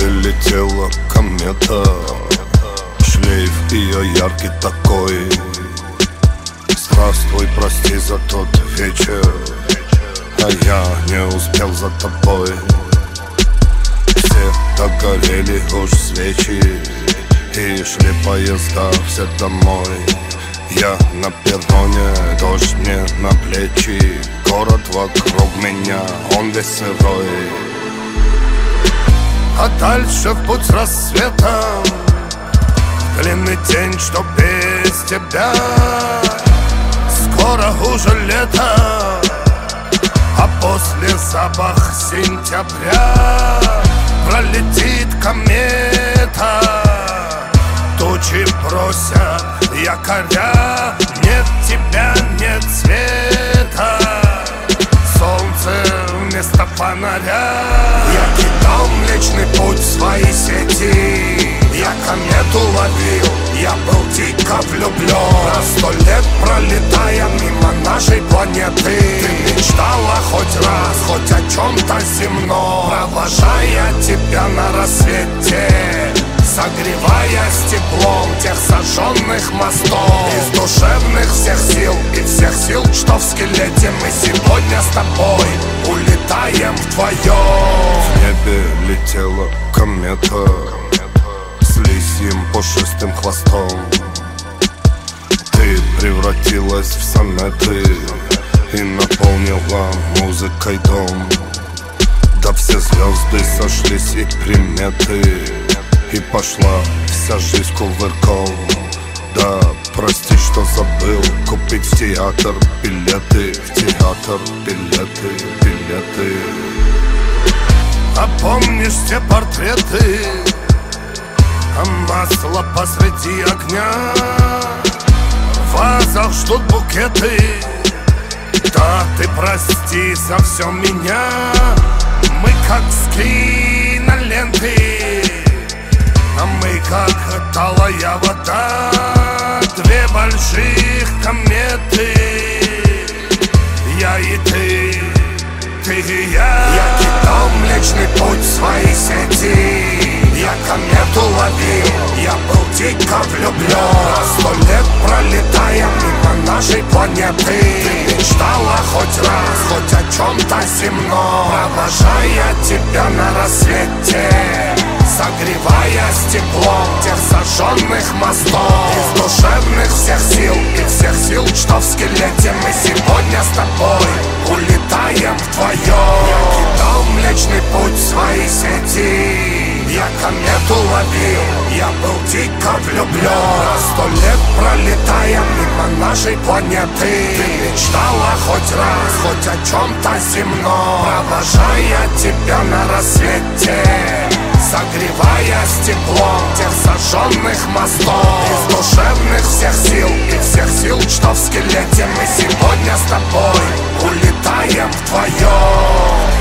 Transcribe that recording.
летела комета, шлейф ее яркий такой. Здравствуй, прости за тот вечер, а я не успел за тобой. Все догорели уж свечи, и шли поезда все домой. Я на перроне, дождь мне на плечи, город вокруг меня, он весь сырой. А дальше в путь с рассветом, длинный день, что без тебя. Скоро уже лето, а после запах сентября. Пролетит комета, тучи бросят якоря. Нет тебя, нет света, солнце вместо фонаря. Я кидал Млечный Путь в свои сети, я комету ловил, я был дико влюблен. На 100 лет пролетая мимо нашей планеты, ты мечтала хоть раз, хоть о чем-то земном. Провожая тебя на рассвете, согреваясь теплом тех сожженных мостов. Из душевных всех сил и всех сил, что в скелете, мы сегодня с тобой улетаем вдвоем. В небе летела комета с лисьим пушистым хвостом. Ты превратилась в сонеты и наполнила музыкой дом. Да все звезды сошлись и приметы, и пошла вся жизнь кувырком. Да, прости, что забыл купить в театр билеты, в театр билеты, билеты. А помнишь те портреты, а масло посреди огня? В вазах ждут букеты. Да, ты прости за все меня. Мы как с киноленты, а мы как талая вода. Две больших кометы, я и ты и я. Я кидал Млечный Путь в свои сети, я комету ловил, я был дико влюблен. На 100 лет пролетая мимо нашей планеты, ты мечтала хоть раз, хоть о чем-то земном. Провожая тебя на рассвете, согреваясь теплом тех сожженных мостов. Из душевных всех сил и всех сил, что в скелете, мы сегодня с тобой улетаем вдвоем. Я кидал Млечный Путь в свои сети, я комету ловил, я был дико влюблен. На 100 лет пролетая мимо нашей планеты, ты мечтала хоть раз, хоть о чем-то земном. Провожая тебя на рассвете, согреваясь теплом тех сожженных мостов. Из душевных всех сил и всех сил, что в скелете, мы сегодня с тобой улетаем вдвоем.